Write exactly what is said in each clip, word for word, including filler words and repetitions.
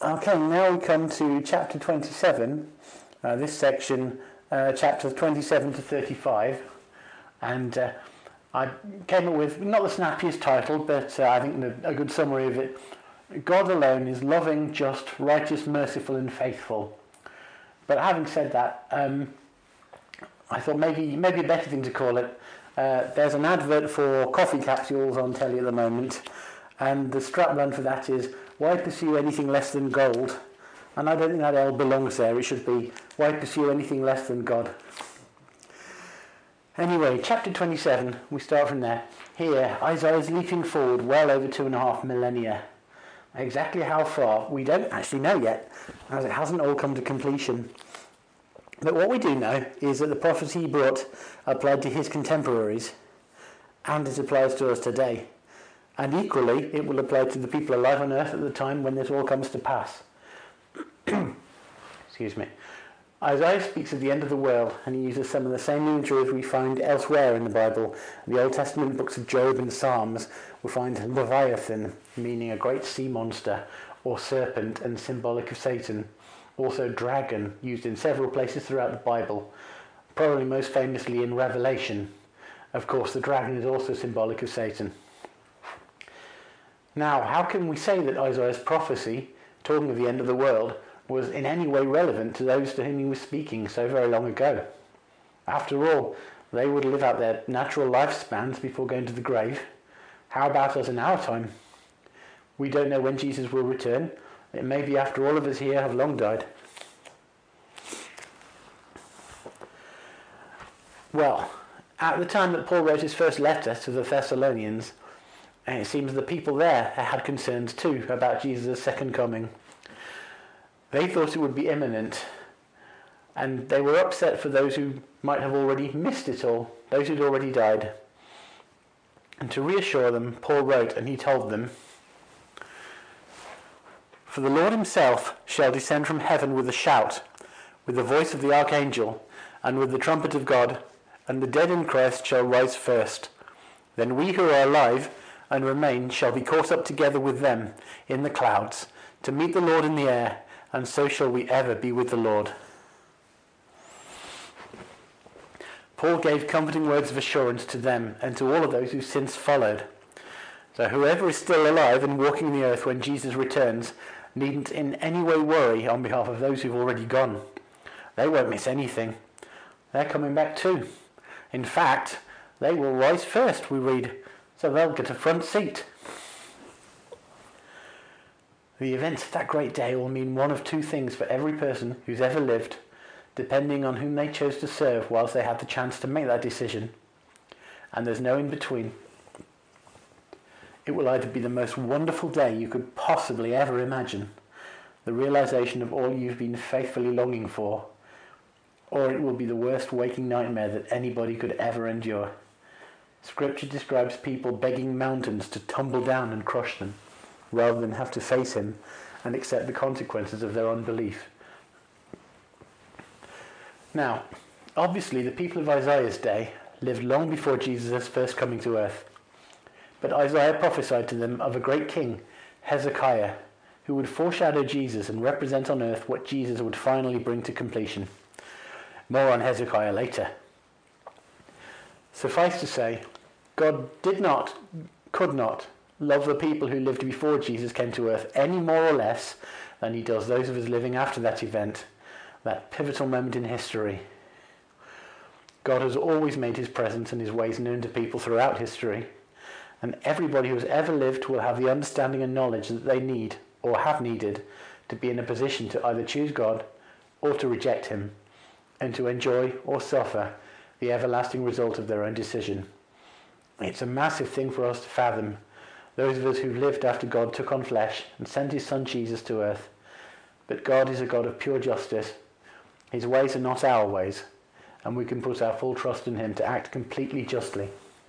Okay, now we come to chapter twenty-seven, uh, this section, uh, chapters twenty-seven to thirty-five, and uh, I came up with, not the snappiest title, but uh, I think the, a good summary of it. God alone is loving, just, righteous, merciful and faithful. But having said that, um, I thought maybe maybe a better thing to call it. Uh, there's an advert for coffee capsules on telly at the moment, and the strapline for that is, why pursue anything less than gold? And I don't think that L belongs there. It should be, why pursue anything less than God? Anyway, chapter twenty-seven, we start from there. Here, Isaiah is leaping forward well over two and a half millennia. Exactly how far, we don't actually know yet, as it hasn't all come to completion. But what we do know is that the prophecy he brought applied to his contemporaries, and it applies to us today. And equally, it will apply to the people alive on earth at the time when this all comes to pass. Excuse me. Isaiah speaks of the end of the world, and he uses some of the same imagery as we find elsewhere in the Bible. In the Old Testament books of Job and Psalms, we find Leviathan, meaning a great sea monster, or serpent, and symbolic of Satan. Also dragon, used in several places throughout the Bible, probably most famously in Revelation. Of course, the dragon is also symbolic of Satan. Now, how can we say that Isaiah's prophecy, talking of the end of the world, was in any way relevant to those to whom he was speaking so very long ago? After all, they would live out their natural lifespans before going to the grave. How about us in our time? We don't know when Jesus will return. It may be after all of us here have long died. Well, at the time that Paul wrote his first letter to the Thessalonians, it seems the people there had concerns too about Jesus' second coming. They thought it would be imminent, and they were upset for those who might have already missed it all, those who'd already died. And to reassure them, Paul wrote, and he told them, "For the Lord himself shall descend from heaven with a shout, with the voice of the archangel, and with the trumpet of God, and the dead in Christ shall rise first. Then we who are alive and remain shall be caught up together with them in the clouds, to meet the Lord in the air, and so shall we ever be with the Lord." Paul gave comforting words of assurance to them and to all of those who since followed. So whoever is still alive and walking the earth when Jesus returns needn't in any way worry on behalf of those who've already gone. They won't miss anything. They're coming back too. In fact, they will rise first, we read, so they'll get a front seat. The events of that great day will mean one of two things for every person who's ever lived, depending on whom they chose to serve whilst they had the chance to make that decision. And there's no in between. It will either be the most wonderful day you could possibly ever imagine, the realization of all you've been faithfully longing for, or it will be the worst waking nightmare that anybody could ever endure. Scripture describes people begging mountains to tumble down and crush them, rather than have to face him and accept the consequences of their unbelief. Now, obviously the people of Isaiah's day lived long before Jesus' first coming to earth. But Isaiah prophesied to them of a great king, Hezekiah, who would foreshadow Jesus and represent on earth what Jesus would finally bring to completion. More on Hezekiah later. Suffice to say, God did not, could not, love the people who lived before Jesus came to earth any more or less than he does those of us living after that event, that pivotal moment in history. God has always made his presence and his ways known to people throughout history, and everybody who has ever lived will have the understanding and knowledge that they need, or have needed, to be in a position to either choose God or to reject him, and to enjoy or suffer the everlasting result of their own decision. It's a massive thing for us to fathom, those of us who lived after God took on flesh and sent his son Jesus to earth. But God is a God of pure justice. His ways are not our ways, and we can put our full trust in him to act completely justly.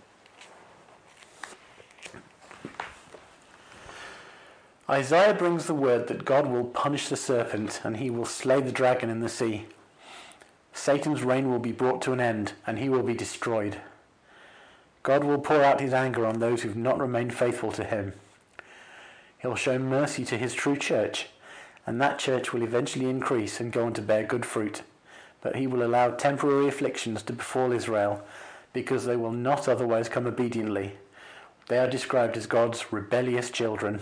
Isaiah brings the word that God will punish the serpent and he will slay the dragon in the sea. Satan's reign will be brought to an end and he will be destroyed. God will pour out his anger on those who've not remained faithful to him. He'll show mercy to his true church and that church will eventually increase and go on to bear good fruit. But he will allow temporary afflictions to befall Israel, because they will not otherwise come obediently. They are described as God's rebellious children.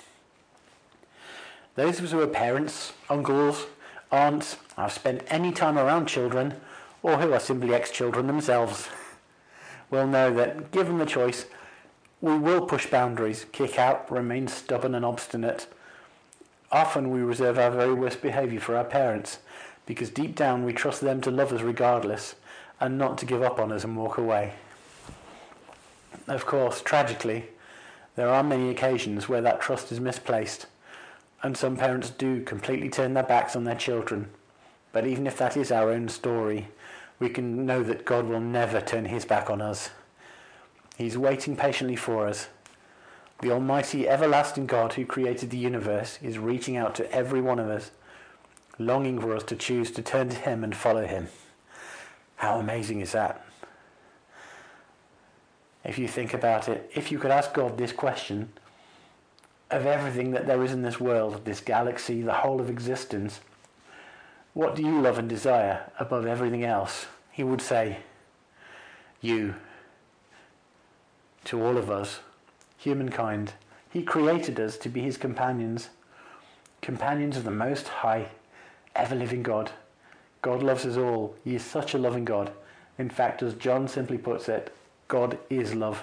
Those of us who are parents, uncles, aunts, have spent any time around children, or who are simply ex-children themselves, will know that, given the choice, we will push boundaries, kick out, remain stubborn and obstinate. Often we reserve our very worst behaviour for our parents, because deep down we trust them to love us regardless, and not to give up on us and walk away. Of course, tragically, there are many occasions where that trust is misplaced, and some parents do completely turn their backs on their children. But even if that is our own story, we can know that God will never turn his back on us. He's waiting patiently for us. The almighty, everlasting God who created the universe is reaching out to every one of us, longing for us to choose to turn to him and follow him. How amazing is that? If you think about it, if you could ask God this question, of everything that there is in this world, this galaxy, the whole of existence, what do you love and desire above everything else? He would say, you. To all of us, humankind, he created us to be his companions, companions of the Most High, ever-living God. God loves us all. He is such a loving God. In fact, as John simply puts it, God is love.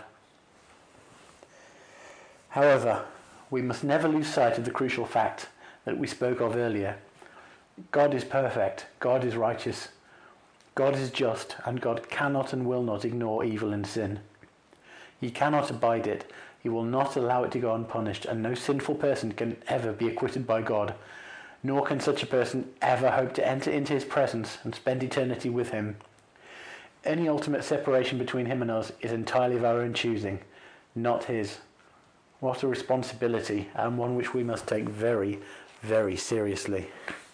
However, we must never lose sight of the crucial fact that we spoke of earlier. God is perfect. God is righteous. God is just, and God cannot and will not ignore evil and sin. He cannot abide it. He will not allow it to go unpunished, and no sinful person can ever be acquitted by God, nor can such a person ever hope to enter into his presence and spend eternity with him. Any ultimate separation between him and us is entirely of our own choosing, not his. What a responsibility, and one which we must take very, very seriously.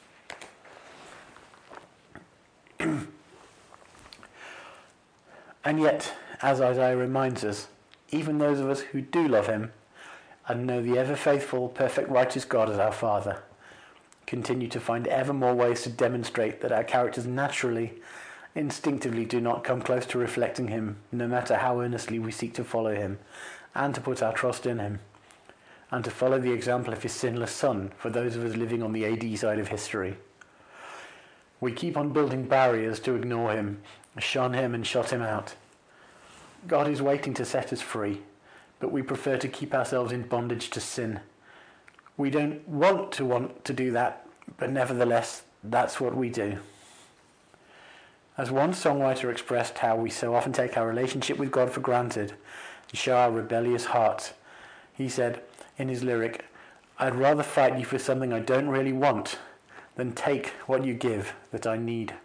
And yet, as Isaiah reminds us, even those of us who do love him and know the ever-faithful, perfect, righteous God as our Father, continue to find ever more ways to demonstrate that our characters naturally, instinctively do not come close to reflecting him, no matter how earnestly we seek to follow him, and to put our trust in him, and to follow the example of his sinless Son for those of us living on the A D side of history. We keep on building barriers to ignore him, shun him and shut him out. God is waiting to set us free, but we prefer to keep ourselves in bondage to sin. We don't want to want to do that, but nevertheless, that's what we do. As one songwriter expressed how we so often take our relationship with God for granted and show our rebellious hearts, he said in his lyric, "I'd rather fight you for something I don't really want than take what you give that I need."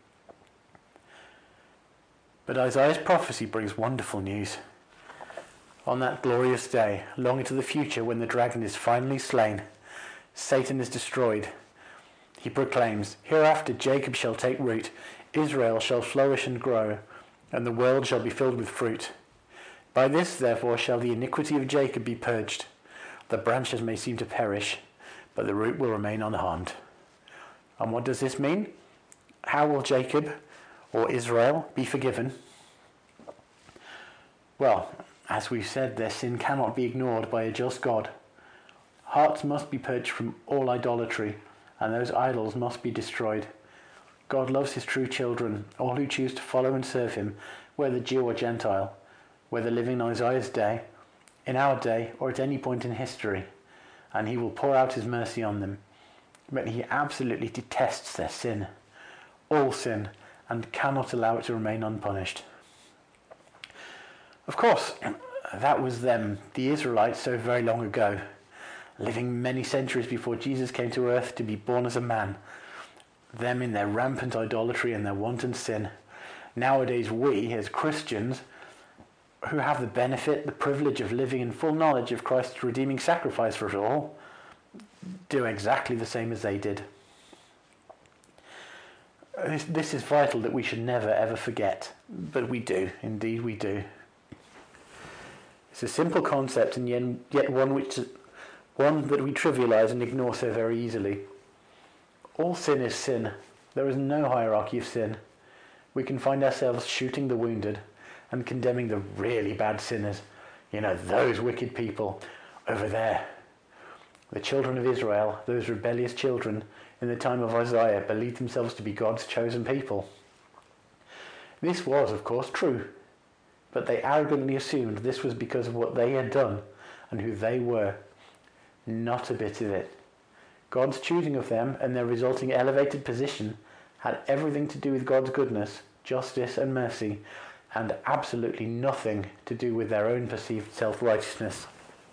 But Isaiah's prophecy brings wonderful news. On that glorious day, long into the future when the dragon is finally slain, Satan is destroyed, he proclaims, "Hereafter Jacob shall take root, Israel shall flourish and grow, and the world shall be filled with fruit. By this, therefore, shall the iniquity of Jacob be purged. The branches may seem to perish, but the root will remain unharmed." And what does this mean? How will Jacob, or Israel, be forgiven? Well, as we've said, their sin cannot be ignored by a just God. Hearts must be purged from all idolatry, and those idols must be destroyed. God loves his true children, all who choose to follow and serve him, whether Jew or Gentile, whether living in Isaiah's day, in our day, or at any point in history, and he will pour out his mercy on them. But he absolutely detests their sin, all sin, and cannot allow it to remain unpunished. Of course, that was them, the Israelites, so very long ago, living many centuries before Jesus came to earth to be born as a man. Them in their rampant idolatry and their wanton sin. Nowadays we, as Christians, who have the benefit, the privilege of living in full knowledge of Christ's redeeming sacrifice for us all, do exactly the same as they did. This, this is vital that we should never ever forget, but we do, indeed we do. It's a simple concept, and yet, yet one which one that we trivialise and ignore so very easily. All sin is sin. There is no hierarchy of sin. We can find ourselves shooting the wounded and condemning the really bad sinners. You know, those wicked people over there. The children of Israel, those rebellious children in the time of Isaiah, believed themselves to be God's chosen people. This was, of course, true, but they arrogantly assumed this was because of what they had done and who they were. Not a bit of it. God's choosing of them and their resulting elevated position had everything to do with God's goodness, justice and mercy, and absolutely nothing to do with their own perceived self-righteousness.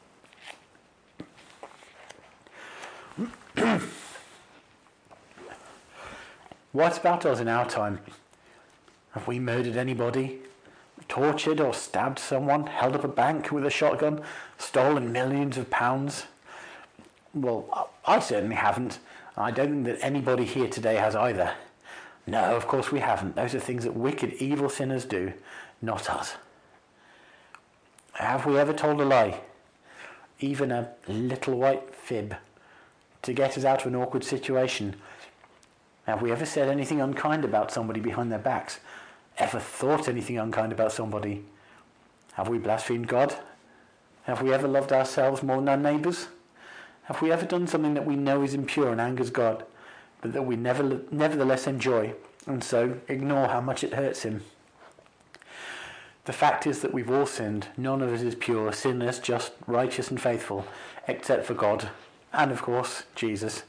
What about us in our time? Have we murdered anybody? Tortured or stabbed someone? Held up a bank with a shotgun? Stolen millions of pounds? Well, I certainly haven't. I don't think that anybody here today has either. No, of course we haven't. Those are things that wicked, evil sinners do, not us. Have we ever told a lie? Even a little white fib to get us out of an awkward situation? Have we ever said anything unkind about somebody behind their backs? Ever thought anything unkind about somebody? Have we blasphemed God? Have we ever loved ourselves more than our neighbours? Have we ever done something that we know is impure and angers God, but that we never, nevertheless enjoy, and so ignore how much it hurts him? The fact is that we've all sinned. None of us is pure, sinless, just, righteous and faithful, except for God, and of course, Jesus.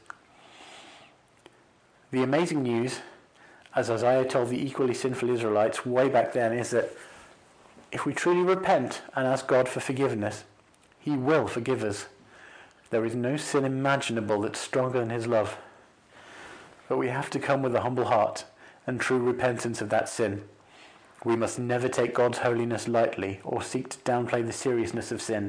The amazing news, as Isaiah told the equally sinful Israelites way back then, is that if we truly repent and ask God for forgiveness, he will forgive us. There is no sin imaginable that's stronger than his love. But we have to come with a humble heart and true repentance of that sin. We must never take God's holiness lightly or seek to downplay the seriousness of sin.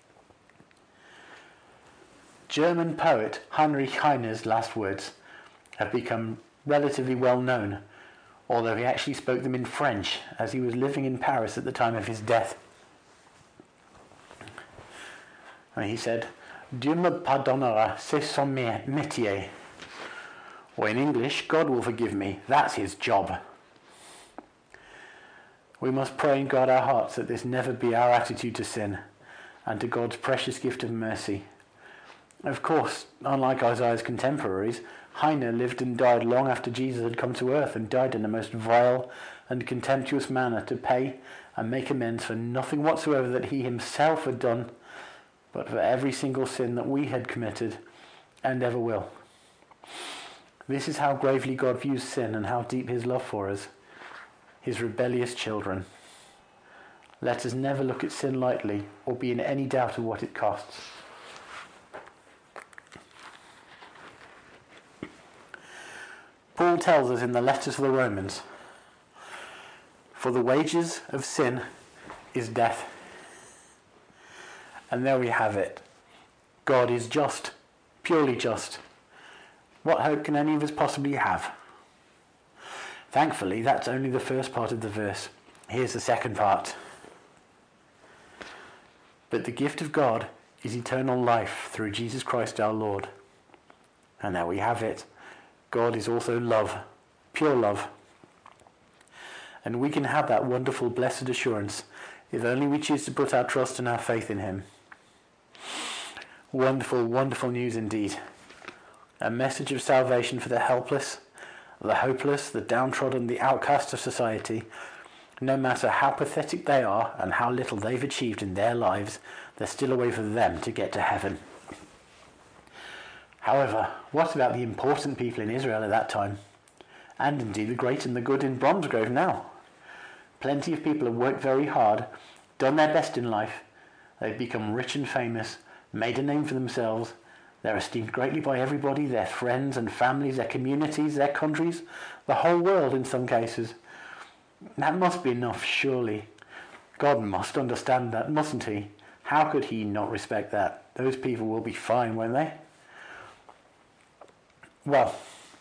German poet Heinrich Heine's last words have become relatively well known, although he actually spoke them in French as he was living in Paris at the time of his death. And he said, "Dieu me pardonnera, c'est son métier." Or in English, God will forgive me, that's his job. We must pray and guard our hearts that this never be our attitude to sin and to God's precious gift of mercy. Of course, unlike Isaiah's contemporaries, Heine lived and died long after Jesus had come to earth, and died in a most vile and contemptuous manner to pay and make amends for nothing whatsoever that he himself had done, but for every single sin that we had committed and ever will. This is how gravely God views sin and how deep his love for us, his rebellious children. Let us never look at sin lightly or be in any doubt of what it costs. Paul tells us in the letter to the Romans, "For the wages of sin is death." And there we have it. God is just, purely just. What hope can any of us possibly have? Thankfully, that's only the first part of the verse. Here's the second part. "But the gift of God is eternal life through Jesus Christ our Lord." And there we have it. God is also love, pure love. And we can have that wonderful, blessed assurance if only we choose to put our trust and our faith in him. Wonderful, wonderful news indeed. A message of salvation for the helpless, the hopeless, the downtrodden, the outcast of society. No matter how pathetic they are and how little they've achieved in their lives, there's still a way for them to get to heaven. However, what about the important people in Israel at that time? And indeed the great and the good in Bromsgrove now? Plenty of people have worked very hard, done their best in life. They've become rich and famous, made a name for themselves. They're esteemed greatly by everybody, their friends and families, their communities, their countries, the whole world in some cases. That must be enough, surely. God must understand that, mustn't he? How could he not respect that? Those people will be fine, won't they? Well,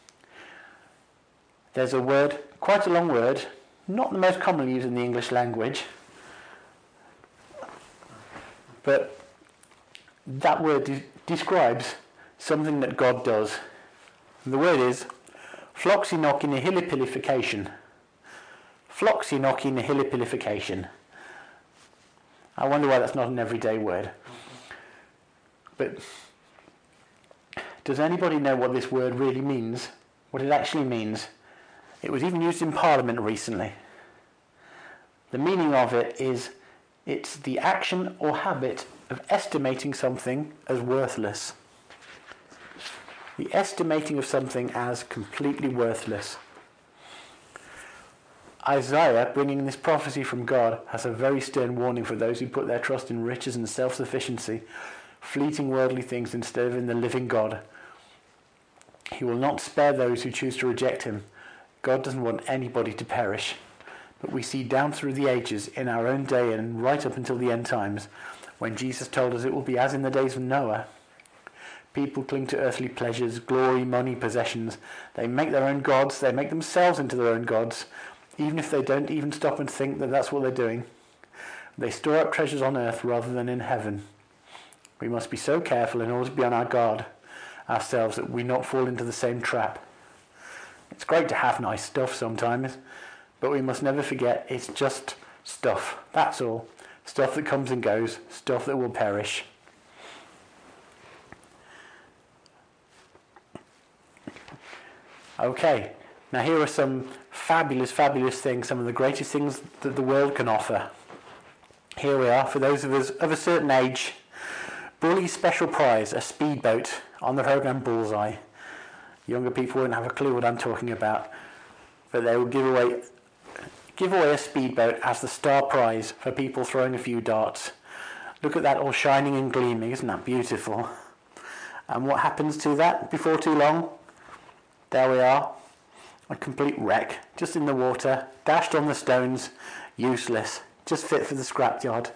there's a word, quite a long word, not the most commonly used in the English language, but that word describes something that God does. And the word is floxinochinihilipilification. Floxinochinihilipilification. I wonder why that's not an everyday word. But does anybody know what this word really means? What it actually means? It was even used in Parliament recently. The meaning of it is it's the action or habit of estimating something as worthless. The estimating of something as completely worthless. Isaiah, bringing this prophecy from God, has a very stern warning for those who put their trust in riches and self-sufficiency, fleeting worldly things instead of in the living God. He will not spare those who choose to reject him. God doesn't want anybody to perish. But we see down through the ages, in our own day and right up until the end times, when Jesus told us it will be as in the days of Noah. People cling to earthly pleasures, glory, money, possessions. They make their own gods. They make themselves into their own gods, even if they don't even stop and think that that's what they're doing. They store up treasures on earth rather than in heaven. We must be so careful in order to be on our guard ourselves that we not fall into the same trap. It's great to have nice stuff sometimes, but we must never forget it's just stuff. That's all. Stuff that comes and goes. Stuff that will perish. Okay, now here are some fabulous, fabulous things, some of the greatest things that the world can offer. Here we are, for those of us of a certain age. Bully's special prize, a speedboat on the programme Bullseye. Younger people won't have a clue what I'm talking about, but they will give away give away a speedboat as the star prize for people throwing a few darts. Look at that, all shining and gleaming, isn't that beautiful? And what happens to that before too long? There we are, a complete wreck, just in the water, dashed on the stones, useless, just fit for the scrapyard.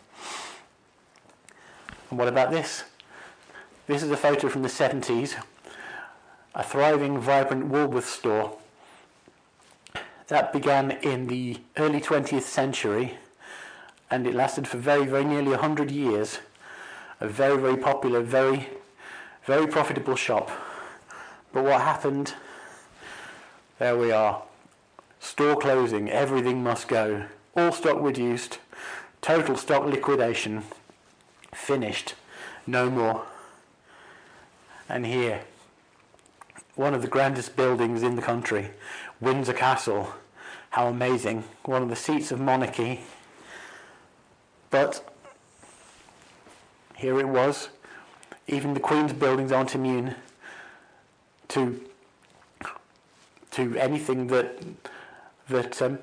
And what about this? This is a photo from the seventies, a thriving, vibrant Woolworths store. That began in the early twentieth century, and it lasted for very, very nearly one hundred years. A very, very popular, very, very profitable shop. But what happened? There we are. Store closing, everything must go. All stock reduced, total stock liquidation. Finished. No more. And here, one of the grandest buildings in the country, Windsor Castle. How amazing. One of the seats of monarchy. But here it was. Even the Queen's buildings aren't immune to to anything that that um,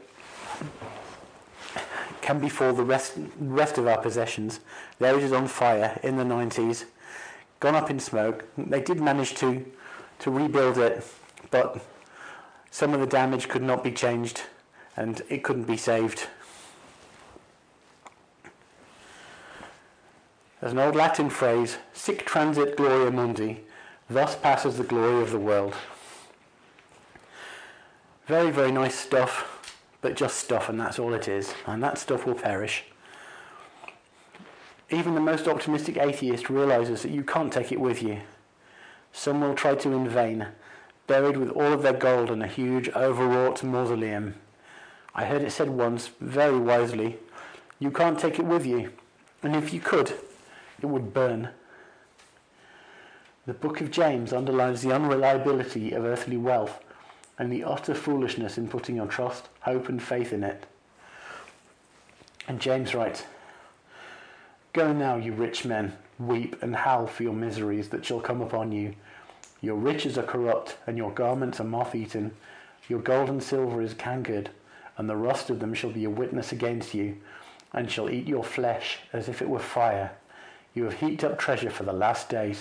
can befall the rest rest of our possessions. There it is on fire in the nineties, gone up in smoke. They did manage to to rebuild it, but some of the damage could not be changed, and it couldn't be saved. There's an old Latin phrase, sic transit gloria mundi, thus passes the glory of the world. Very, very nice stuff, but just stuff, and that's all it is, and that stuff will perish. Even the most optimistic atheist realizes that you can't take it with you. Some will try to in vain, buried with all of their gold in a huge overwrought mausoleum. I heard it said once, very wisely, you can't take it with you, and if you could, it would burn. The book of James underlines the unreliability of earthly wealth and the utter foolishness in putting your trust, hope and faith in it. And James writes, go now, you rich men, weep and howl for your miseries that shall come upon you. Your riches are corrupt, and your garments are moth-eaten. Your gold and silver is cankered, and the rust of them shall be a witness against you, and shall eat your flesh as if it were fire. You have heaped up treasure for the last days.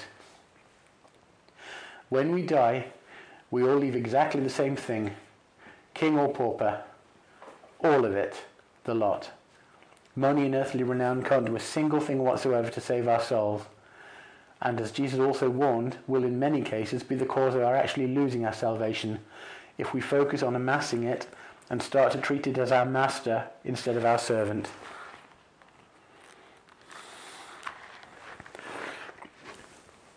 When we die, we all leave exactly the same thing, king or pauper, all of it, the lot. Money and earthly renown can't do a single thing whatsoever to save our souls, and as Jesus also warned, will in many cases be the cause of our actually losing our salvation if we focus on amassing it and start to treat it as our master instead of our servant.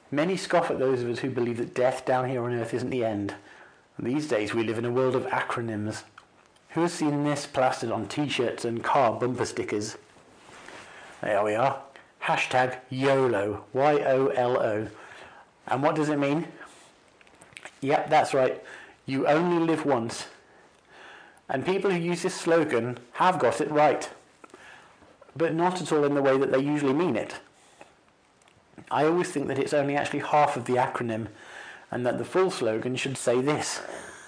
Many scoff at those of us who believe that death down here on earth isn't the end. These days we live in a world of acronyms. Who has seen this plastered on t-shirts and car bumper stickers? There we are. Hashtag YOLO. Y O L O. And what does it mean? Yep, that's right. You only live once. And people who use this slogan have got it right. But not at all in the way that they usually mean it. I always think that it's only actually half of the acronym, and that the full slogan should say this.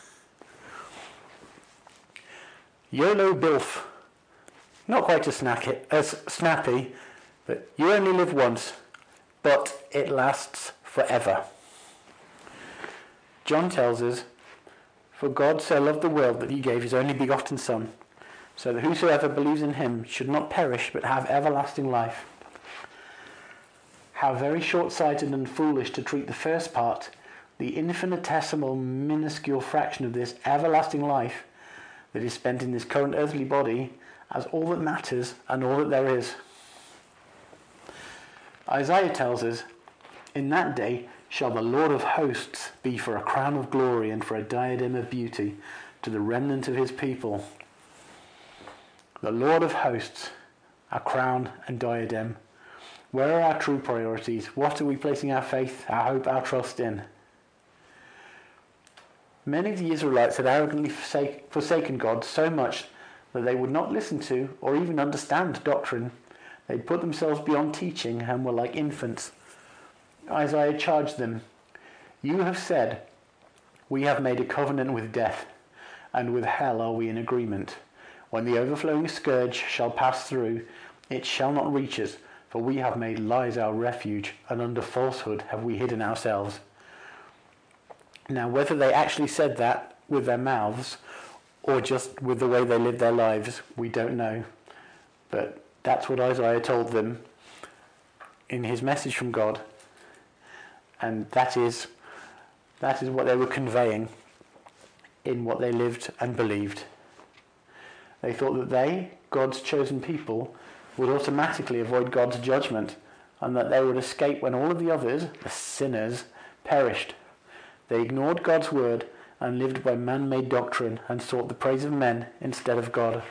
YOLO BILF. Not quite as, snacky, as snappy, but you only live once, but it lasts forever. John tells us, for God so loved the world that he gave his only begotten Son, so that whosoever believes in him should not perish but have everlasting life. How very short-sighted and foolish to treat the first part, the infinitesimal, minuscule fraction of this everlasting life that is spent in this current earthly body, as all that matters and all that there is. Isaiah tells us, in that day shall the Lord of hosts be for a crown of glory and for a diadem of beauty to the remnant of his people. The Lord of hosts, a crown and diadem. Where are our true priorities? What are we placing our faith, our hope, our trust in? Many of the Israelites had arrogantly forsake, forsaken God so much that they would not listen to or even understand doctrine. They'd put themselves beyond teaching and were like infants. Isaiah charged them, you have said, we have made a covenant with death, and with hell are we in agreement. When the overflowing scourge shall pass through, it shall not reach us, for we have made lies our refuge, and under falsehood have we hidden ourselves. Now, whether they actually said that with their mouths, or just with the way they lived their lives, we don't know. But that's what Isaiah told them in his message from God. And that is, that is what they were conveying in what they lived and believed. They thought that they, God's chosen people, would automatically avoid God's judgment, and that they would escape when all of the others, the sinners, perished. They ignored God's word and lived by man-made doctrine and sought the praise of men instead of God.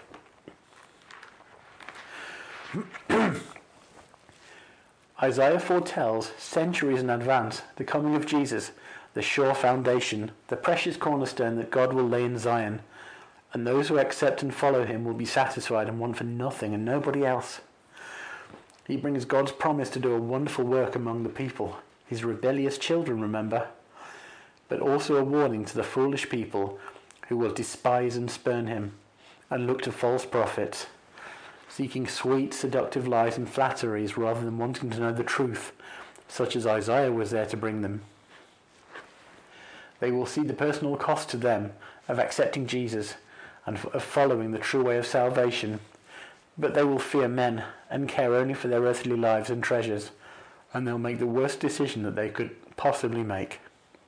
Isaiah foretells, centuries in advance, the coming of Jesus, the sure foundation, the precious cornerstone that God will lay in Zion, and those who accept and follow him will be satisfied and want for nothing and nobody else. He brings God's promise to do a wonderful work among the people, his rebellious children, remember, but also a warning to the foolish people who will despise and spurn him and look to false prophets, seeking sweet, seductive lies and flatteries rather than wanting to know the truth, such as Isaiah was there to bring them. They will see the personal cost to them of accepting Jesus and of following the true way of salvation, but they will fear men and care only for their earthly lives and treasures, and they'll make the worst decision that they could possibly make.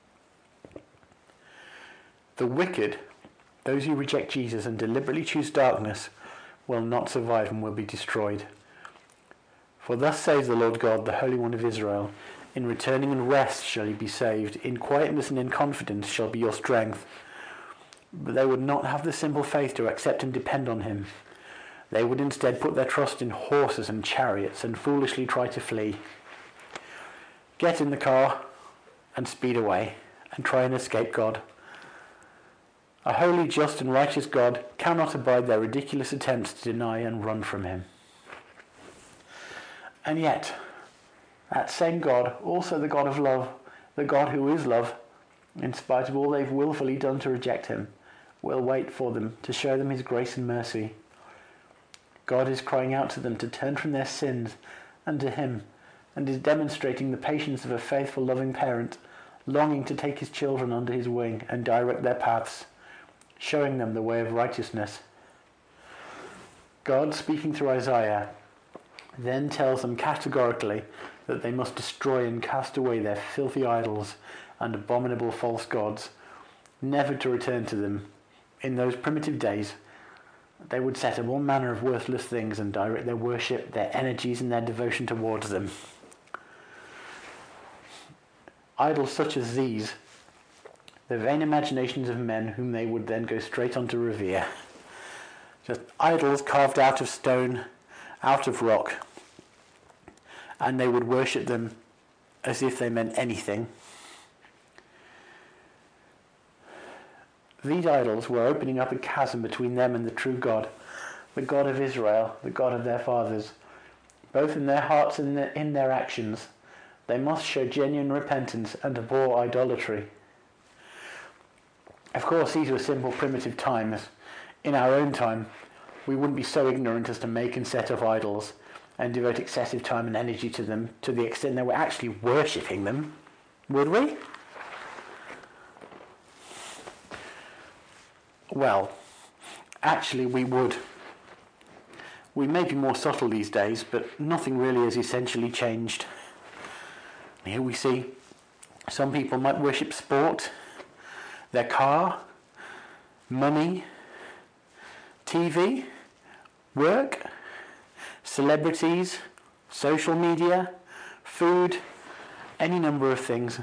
The wicked, those who reject Jesus and deliberately choose darkness, will not survive and will be destroyed. For thus says the Lord God, the Holy One of Israel, in returning and rest shall ye be saved, in quietness and in confidence shall be your strength. But they would not have the simple faith to accept and depend on him. They would instead put their trust in horses and chariots and foolishly try to flee. Get in the car and speed away and try and escape God. A holy, just and righteous God cannot abide their ridiculous attempts to deny and run from him. And yet, that same God, also the God of love, the God who is love, in spite of all they've willfully done to reject him, will wait for them to show them his grace and mercy. God is crying out to them to turn from their sins and to him, and is demonstrating the patience of a faithful, loving parent, longing to take his children under his wing and direct their paths, showing them the way of righteousness. God, speaking through Isaiah, then tells them categorically that they must destroy and cast away their filthy idols and abominable false gods, never to return to them. In those primitive days, they would set up all manner of worthless things and direct their worship, their energies and their devotion towards them. Idols such as these, the vain imaginations of men whom they would then go straight on to revere. Just idols carved out of stone, out of rock, and they would worship them as if they meant anything. These idols were opening up a chasm between them and the true God, the God of Israel, the God of their fathers. Both in their hearts and in their actions, they must show genuine repentance and abhor idolatry. Of course, these were simple, primitive times. In our own time, we wouldn't be so ignorant as to make and set up idols and devote excessive time and energy to them to the extent that we're actually worshipping them, would we? Well, actually we would. We may be more subtle these days, but nothing really has essentially changed. Here we see some people might worship sport, their car, money, T V, work, celebrities, social media, food, any number of things.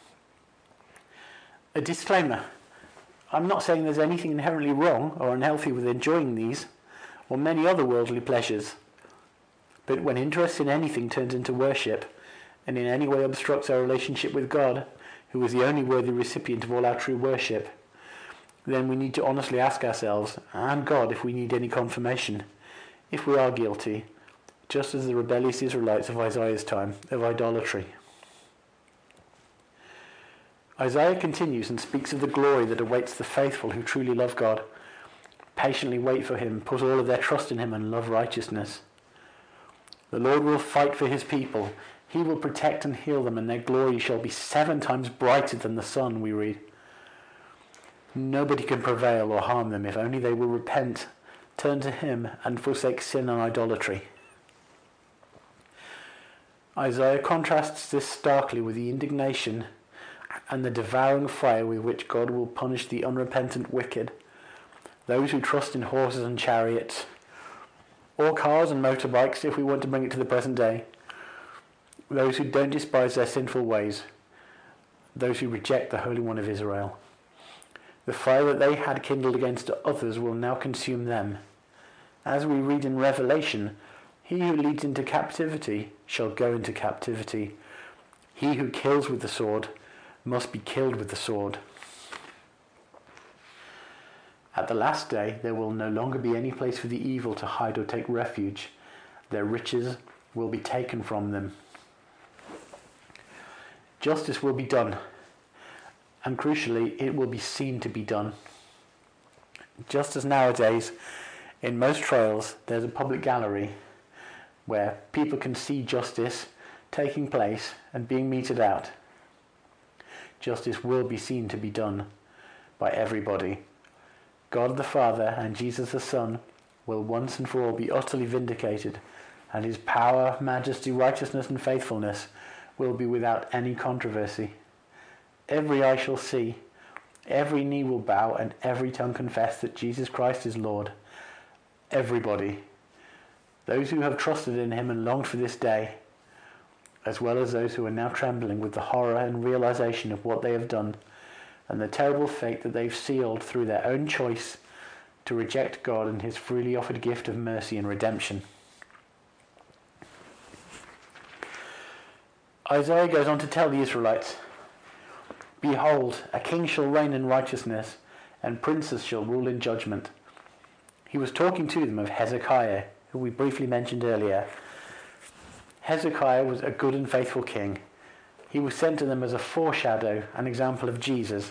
A disclaimer. I'm not saying there's anything inherently wrong or unhealthy with enjoying these or many other worldly pleasures. But when interest in anything turns into worship and in any way obstructs our relationship with God, who is the only worthy recipient of all our true worship, then we need to honestly ask ourselves, and God if we need any confirmation, if we are guilty, just as the rebellious Israelites of Isaiah's time, of idolatry. Isaiah continues and speaks of the glory that awaits the faithful who truly love God, patiently wait for him, put all of their trust in him and love righteousness. The Lord will fight for his people. He will protect and heal them, and their glory shall be seven times brighter than the sun, we read. Nobody can prevail or harm them if only they will repent, turn to him, and forsake sin and idolatry. Isaiah contrasts this starkly with the indignation and the devouring fire with which God will punish the unrepentant wicked, those who trust in horses and chariots, or cars and motorbikes if we want to bring it to the present day, those who don't despise their sinful ways, those who reject the Holy One of Israel. The fire that they had kindled against others will now consume them. As we read in Revelation, he who leads into captivity shall go into captivity. He who kills with the sword must be killed with the sword. At the last day, there will no longer be any place for the evil to hide or take refuge. Their riches will be taken from them. Justice will be done, and crucially, it will be seen to be done. Just as nowadays, in most trials, there's a public gallery where people can see justice taking place and being meted out. Justice will be seen to be done by everybody. God the Father and Jesus the Son will once and for all be utterly vindicated, and his power, majesty, righteousness and faithfulness will be without any controversy. Every eye shall see, every knee will bow, and every tongue confess that Jesus Christ is Lord. Everybody. Those who have trusted in him and longed for this day, as well as those who are now trembling with the horror and realization of what they have done and the terrible fate that they've sealed through their own choice to reject God and his freely offered gift of mercy and redemption. Isaiah goes on to tell the Israelites, "Behold, a king shall reign in righteousness, and princes shall rule in judgment." He was talking to them of Hezekiah, who we briefly mentioned earlier. Hezekiah was a good and faithful king. He was sent to them as a foreshadow, an example of Jesus.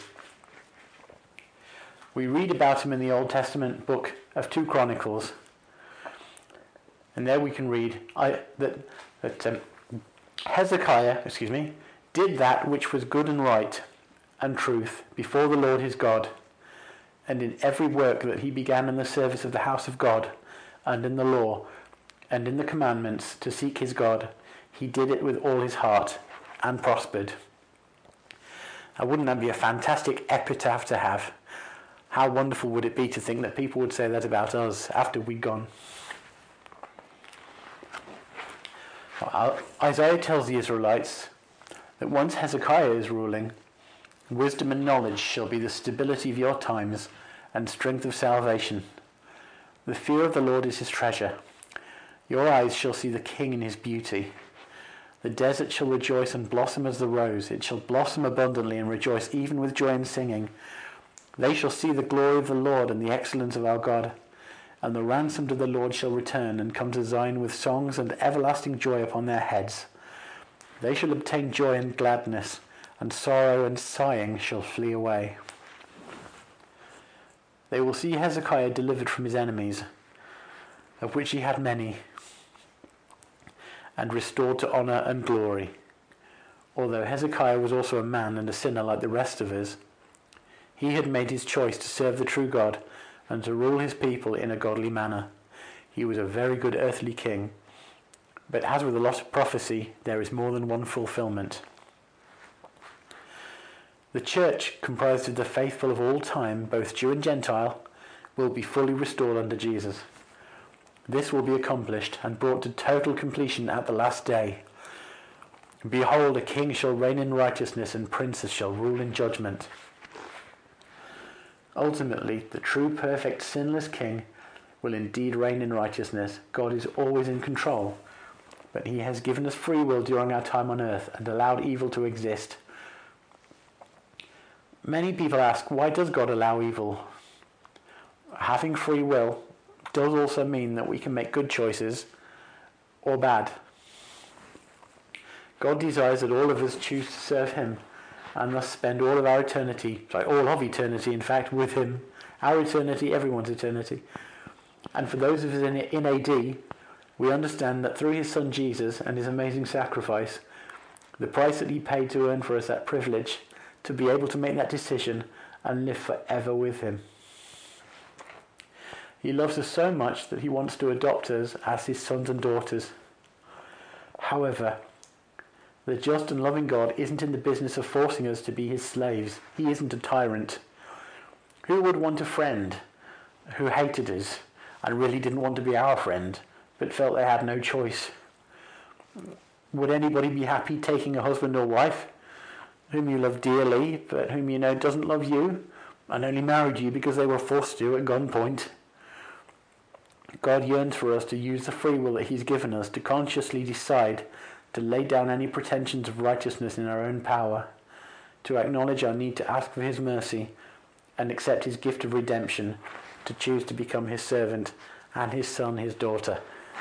We read about him in the Old Testament book of Second Chronicles, and there we can read I, that, that um, Hezekiah, excuse me, did that which was good and right and truth before the Lord his God, and in every work that he began in the service of the house of God, and in the law, and in the commandments to seek his God, he did it with all his heart, and prospered. Now, wouldn't that be a fantastic epitaph to have? How wonderful would it be to think that people would say that about us after we'd gone? Isaiah tells the Israelites that once Hezekiah is ruling, wisdom and knowledge shall be the stability of your times and strength of salvation. The fear of the Lord is his treasure. Your eyes shall see the King in his beauty. The desert shall rejoice and blossom as the rose. It shall blossom abundantly and rejoice even with joy and singing. They shall see the glory of the Lord and the excellence of our God. And the ransomed of the Lord shall return and come to Zion with songs and everlasting joy upon their heads. They shall obtain joy and gladness, and sorrow and sighing shall flee away. They will see Hezekiah delivered from his enemies, of which he had many, and restored to honour and glory. Although Hezekiah was also a man and a sinner like the rest of us, he had made his choice to serve the true God and to rule his people in a godly manner. He was a very good earthly king, but as with a lot of prophecy, there is more than one fulfillment. The church, comprised of the faithful of all time, both Jew and Gentile, will be fully restored under Jesus. This will be accomplished and brought to total completion at the last day. Behold, a king shall reign in righteousness, and princes shall rule in judgment. Ultimately, the true, perfect, sinless king will indeed reign in righteousness. God is always in control, but he has given us free will during our time on earth and allowed evil to exist. Many people ask, why does God allow evil? Having free will does also mean that we can make good choices or bad. God desires that all of us choose to serve him and thus spend all of our eternity, sorry, all of eternity in fact, with him. Our eternity, everyone's eternity. And for those of us in, in A D, we understand that through his son Jesus and his amazing sacrifice, the price that he paid to earn for us that privilege, to be able to make that decision and live forever with him. He loves us so much that he wants to adopt us as his sons and daughters. However, the just and loving God isn't in the business of forcing us to be his slaves. He isn't a tyrant. Who would want a friend who hated us and really didn't want to be our friend, but felt they had no choice? Would anybody be happy taking a husband or wife whom you love dearly, but whom you know doesn't love you, and only married you because they were forced to at gunpoint? God yearns for us to use the free will that he's given us to consciously decide to lay down any pretensions of righteousness in our own power, to acknowledge our need to ask for his mercy and accept his gift of redemption, to choose to become his servant and his son, his daughter.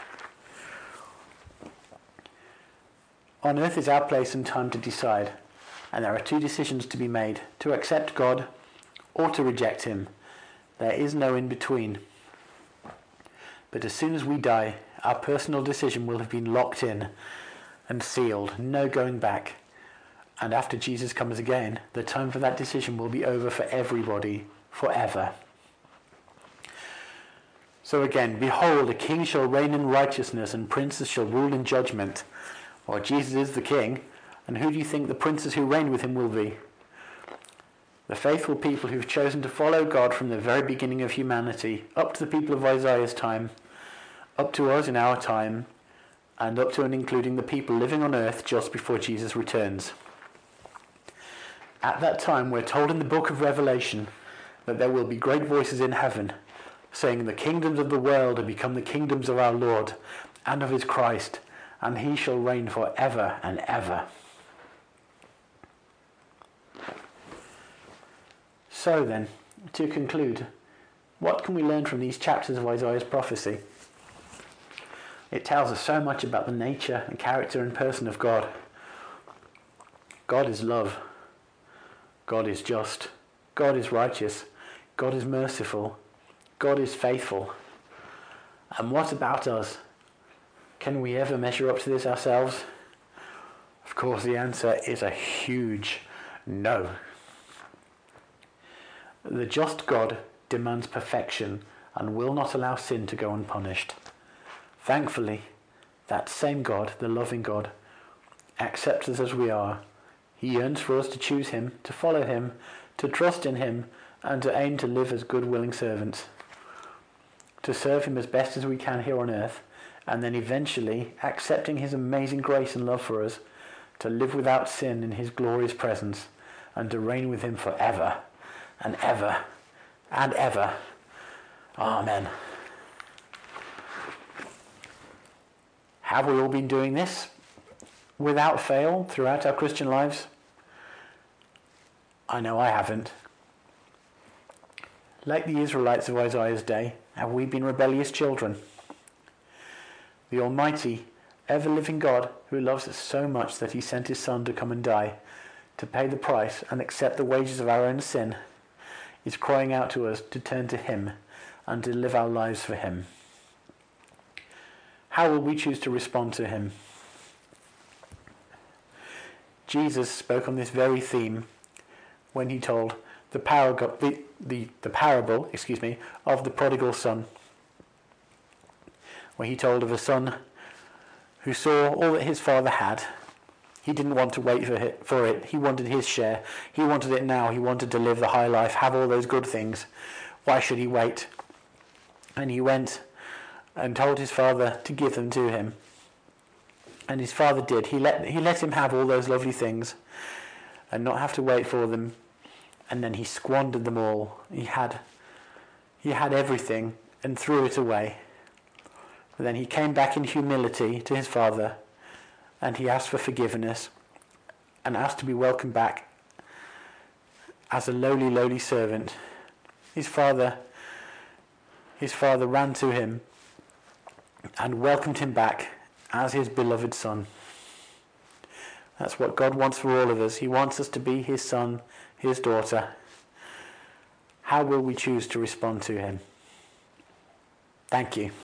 On earth is our place and time to decide, and there are two decisions to be made: to accept God or to reject him. There is no in between. But as soon as we die, our personal decision will have been locked in and sealed, no going back. And after Jesus comes again, the time for that decision will be over for everybody, forever. So again, behold, a king shall reign in righteousness, and princes shall rule in judgment. Well, Jesus is the king, and who do you think the princes who reign with him will be? The faithful people who've chosen to follow God from the very beginning of humanity, up to the people of Isaiah's time, up to us in our time, and up to and including the people living on earth just before Jesus returns. At that time, we're told in the book of Revelation that there will be great voices in heaven saying, the kingdoms of the world have become the kingdoms of our Lord and of his Christ, and he shall reign for ever and ever. So then, to conclude, what can we learn from these chapters of Isaiah's prophecy? It tells us so much about the nature and character and person of God. God is love. God is just. God is righteous. God is merciful. God is faithful. And what about us? Can we ever measure up to this ourselves? Of course, the answer is a huge no. The just God demands perfection and will not allow sin to go unpunished. Thankfully, that same God, the loving God, accepts us as we are. He yearns for us to choose him, to follow him, to trust in him, and to aim to live as good, willing servants. To serve him as best as we can here on earth, and then eventually, accepting his amazing grace and love for us, to live without sin in his glorious presence, and to reign with him forever and ever and ever. Amen. Have we all been doing this without fail throughout our Christian lives? I know I haven't. Like the Israelites of Isaiah's day, have we been rebellious children? The Almighty, ever-living God, who loves us so much that he sent his Son to come and die, to pay the price and accept the wages of our own sin, is crying out to us to turn to him and to live our lives for him. How will we choose to respond to him? Jesus spoke on this very theme when he told the, parag- the, the, the parable excuse me, of the prodigal son, where he told of a son who saw all that his father had. He didn't want to wait for it, for it. He wanted his share. He wanted it now. He wanted to live the high life, have all those good things. Why should he wait? And he went and told his father to give them to him. And his father did. He let, he let him have all those lovely things and not have to wait for them. And then he squandered them all. He had, he had everything and threw it away. But then he came back in humility to his father, and he asked for forgiveness and asked to be welcomed back as a lowly, lowly servant. His father, his father ran to him and welcomed him back as his beloved son. That's what God wants for all of us. He wants us to be his son, his daughter. How will we choose to respond to him? Thank you.